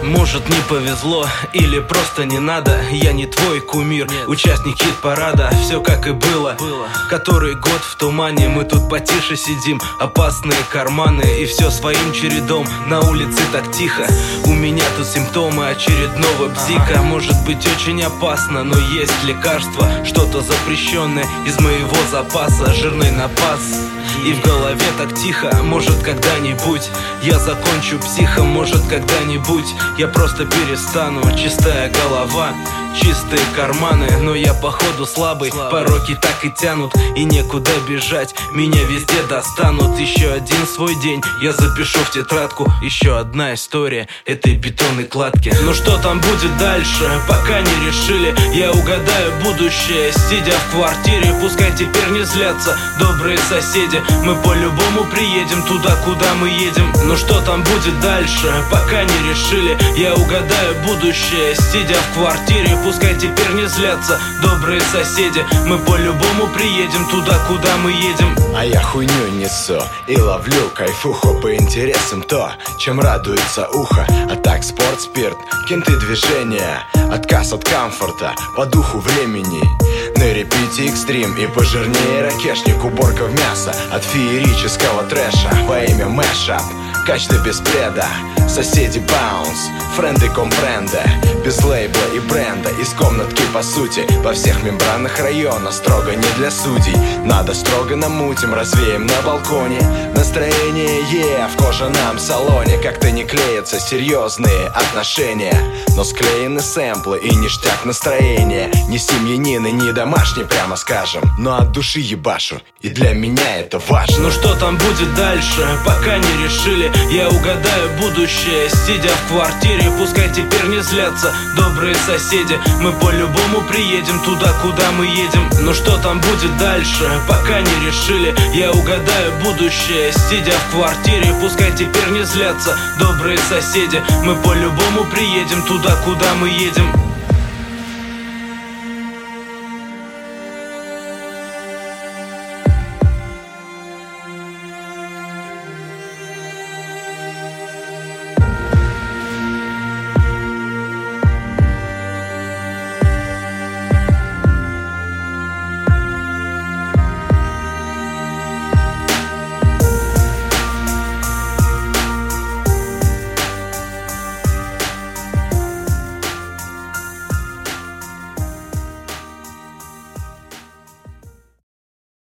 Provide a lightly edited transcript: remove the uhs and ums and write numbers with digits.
Может, не повезло или просто не надо. Я не твой кумир, участник хит-парада. Все как и было, который год в тумане. Мы тут потише сидим, опасные карманы. И все своим чередом, на улице так тихо. У меня тут симптомы очередного бзика. Может быть очень опасно, но есть лекарство, что-то запрещенное из моего запаса. Жирный напас, и в голове так тихо. Может, когда-нибудь я закончу психом. Может, когда-нибудь я просто перестану. Чистая голова, чистые карманы. Но я походу слабый, пороки так и тянут. И некуда бежать, меня везде достанут. Еще один свой день я запишу в тетрадку. Еще одна история этой бетонной кладки. Ну что там будет дальше, пока не решили. Я угадаю будущее, сидя в квартире. Пускай теперь не злятся добрые соседи. Мы по-любому приедем туда, куда мы едем. Ну что там будет дальше, пока не решили. Я угадаю будущее, сидя в квартире. Пускай теперь не злятся добрые соседи. Мы по-любому приедем туда, куда мы едем. А я хуйню несу и ловлю кайфуху по интересам то, чем радуется ухо. А так спорт, спирт, кенты движения, отказ от комфорта, по духу времени. На репите экстрим и пожирнее ракешник. Уборка в мясо от феерического трэша во имя мэшап. Качты без преда, соседи баунс, френды компренде. Без лейбла и бренда, из комнатки по сути. Во всех мембранах района, строго не для судей. Надо строго намутим, развеем на балконе. Настроение, в кожаном салоне. Как-то не клеятся серьезные отношения, но склеены сэмплы и ништяк настроения. Не семьянин и не домашний, прямо скажем, но от души ебашу, и для меня это важно. Ну что там будет дальше, пока не решили. Я угадаю будущее, сидя в квартире. Пускай теперь не злятся добрые соседи. Мы по-любому приедем туда, куда мы едем. Ну что там будет дальше, пока не решили. Я угадаю будущее, сидя в квартире. Пускай теперь не злятся добрые соседи. Мы по-любому приедем туда, куда мы едем.